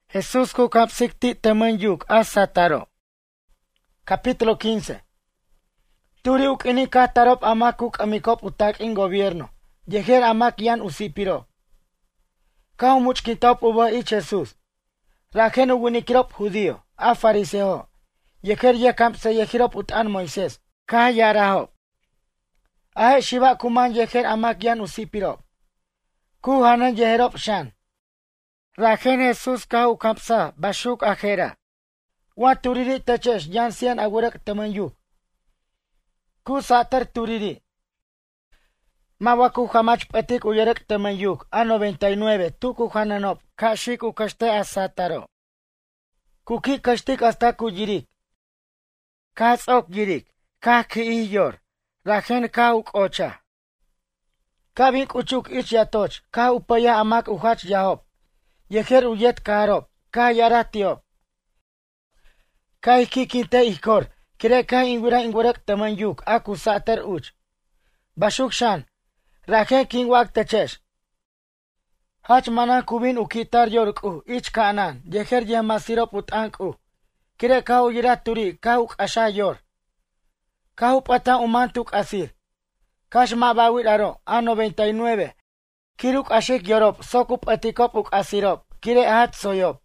Jesús kukapsikti temenyuk asataro. Capítulo 15. Turi ukini katarop amakuk amikop utak in gobierno. Yeher amak yan usipiro. Kau much kitop uba ich Jesús. Rajen ugunikirop judío, a fariseo. Yeher yekamp se yehirop utan Moisés. Ka yarahop. Ahe shiva kuman yeher amak yan usipiro. Kuhanan yeherop shan. Rajen Jesús kau kampsa bashuk ajera. Wa turiri teches yansian agurek temenyuk. Ku sater turiri. Mawaku hamach petik uyerek temenyuk a 99 tuku hananop kashik ukaste asataro. Kuki kastik hasta kuyirik. Katsok yirik. Ka kiiyor. Rajen ka ukocha. Kabik uchuk ich yatoch. Ka upaya amak uhach yahop. Yeher uyet karop. Ka yaratiop. Kai kikinte ikor, kire kai ingurek temenyuk aku sater uch. Bashuk shan, rajen kingwak teches. Hach mana kubin ukitar yorku, ich kanan, yeher yemasirop utanku. Kire kau yiraturi, kau asha yor. Kau pata umantuk asir. Kash mabawit aro, a 99. Kiruk ashik yorop, sokup etikop uk asirop, kire hat soyop.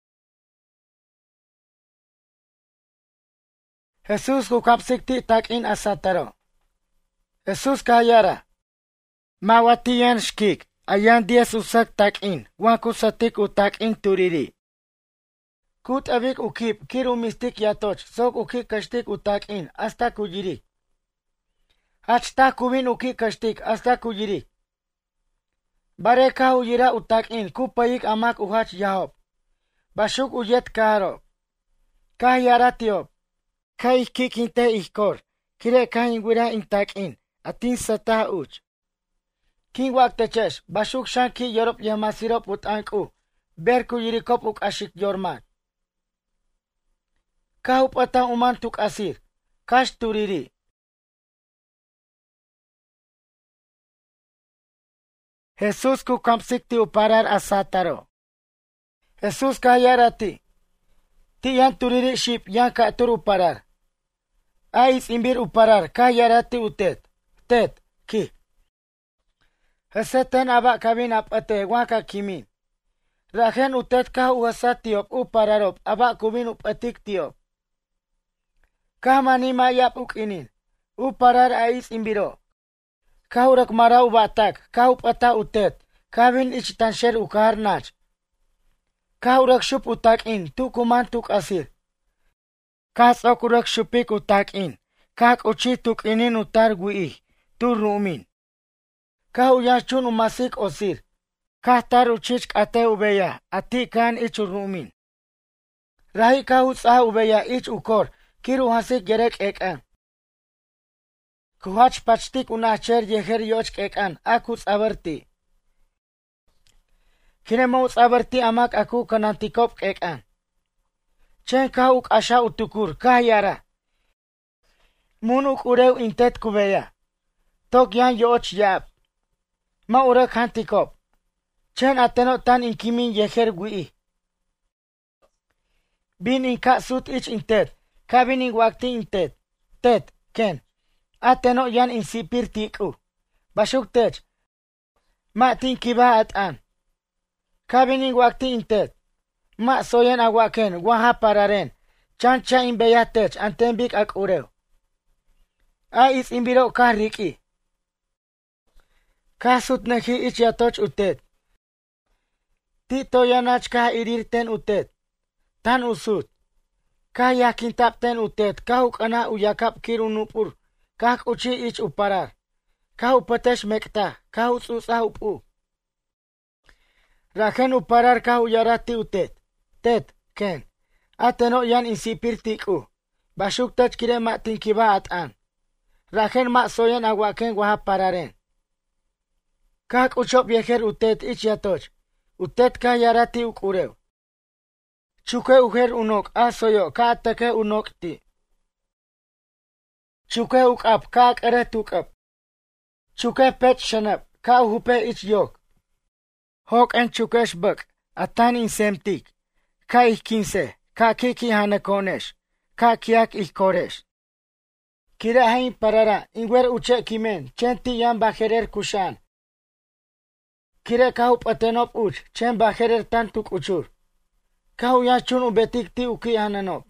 Jesús kukapsikti takin asataro. Jesús kayara. Mawatiyan shkik. Ayan 10 usak takin. Wakusatik utakin turiri. Kut abik ukip. Kiru mistik yatoch. Sok ukik kashtik utakin. Hasta kuyiri. Hachta kubin ukik kashtik. Hasta kuyiri. Bareka uyira utakin. Kupayik amak uhach yahop. Bashuk uyet karo. Kahyara tiop. Kai kikinte ikor, kire kai ingwira intakin, atin sata uch. King wak teches, bashuk shanki yorop yamasirop utanku, berku yirikop uk ashik yormat. Kaup atan umantuk asir, kash turiri. Jesús kukampsikti uparar asataro. Jesús kayarati. Ti yan turiri ship yan ka tur uparar. Ais imbir uparar ka yarati utet. Tet ki. Heseten aba kabin apate waka kimin. Rajen utet ka uasat tiop upararop aba kubin upatik tiop. Ka manima yap ukinin. Uparar ais imbiro. Ka urak mara ubatak ka upata utet. Kabin ichtansher ukar nach. Ka urak shup utak in tu kuman tuk asir. Kas ok urak shupik utak in. Kak uchi tuk inin utar gui tu rumin. Ka uyachun umasik osir. Ka tar uchich ate ubeya ati kan ich rumin. Rahi ka utsa ubeya ich ukor kiru hasik gerek ekan. Kuhach pachtik unacher yeher yoch ekan akuts averti. Kine mauts aberti amak aku kanantikop kekan. Chen ka uk asha utukur ka yara. Mun uk urew intet kubeya. Tok yan yoch yap. Ma urek hantikop. Chen ateno tan inkimin yeher gui. Bin inka sut ich intet. Ka bin in wakti intet. Tet, ken. Ateno yan insipir tiku. Bashuk tech. Ma tinkiba atan. Kabining wakti intet. Ma soyen awaken, waha pararen. Chancha imbeyatech, antembik ak urew. A is imbiro ka riki. Ka sutnehi ich yatoch utet. Tito yanach ka irirten utet. Tan usut. Ka yakintapten utet. Ka ukana uyakap kirunupur. Ka uchi ich uparar. Ka upatesh mekta. Ka utsusa upu. Rajen uparar ka uyarati utet. Tet, ken. Ateno yan insipir tiku. Bashuk tech kire ma tinkiba atan. Rajen ma soyen awaken waha pararen. Kak uchop yeher utet ich yatoch. Utet ka yarati ukurew. Chuke uher unok asoyo ka atake unokti. Chuke ukap ka akere tukap. Chuke pet shanap ka uhupe ich yok. Hok en chukesh bak, atan in semtik. ka ich 15, ka kiki hanekonesh, ka kiak ich koresh. Kira hain parara, inwer uche kimen, chen ti yan bajerer kushan. Kire kahup atenop uch, chen bajerer tantuk uchur. Kahu yan chun ubetik ti uki hananop.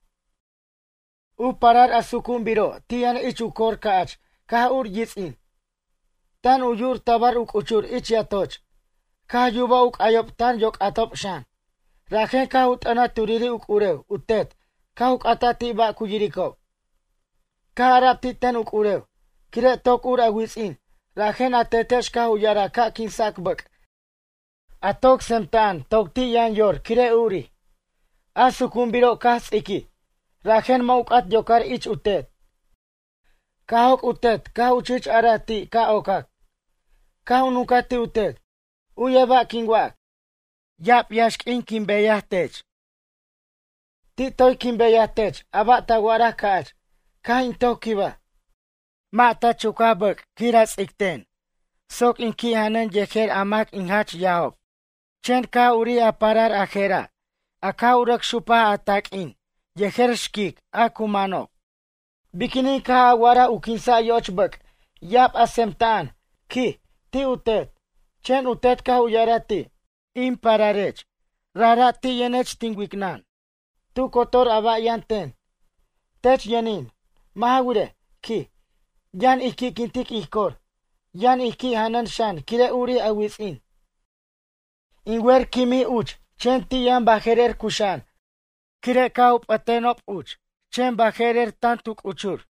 U parar asukun biro, ti yan ich ukor kaach, kaha ur yitzin. Tan uyur tabar uk uchur ich yatoch. Kaha yuba uk ayop tan yok atop shan. Rajen kahut ana turiri uk urew, utet, kahuk atati ba kujirikop. Kaharap ti ten uk urew, kire tok ur awitzin, rajen atetesh kahu yara ka kinsak bak. Atok semtan, tok ti yan yor, kire uri. Asukumbiro kas iki, rajen mauk at yokar ich utet. Kahok utet, kahu chich arati ka okak. Kahu nukati utet, uyeba kingwak. Yap yashk in kimbeyahtech. Ti toy kimbeyahtech, aba tawara kaach, kahin tokiba. Mata chukabak, kiras ikten. Sok in kihanen yeker amak in hach yahop. Chen ka uri aparar ajera. Aka urak shupa atak in. Yeker shkik, akumano. Bikini ka wara ukinsa yochbak. Yap asemtan. Ki, ti utet. Chen utet ka uyarati. Impararech. Rarati yenech tingwiknan. Tu kotor aba yanten. Tech yanin. Mahawire. Ki. Yan iki kintik ikor. Yan iki hanan shan. Kire uri awizin. Inwer kimi uch. Chen ti yan bajerer kushan. Kire kaup atenop uch. Chen bajerer tantuk uchur.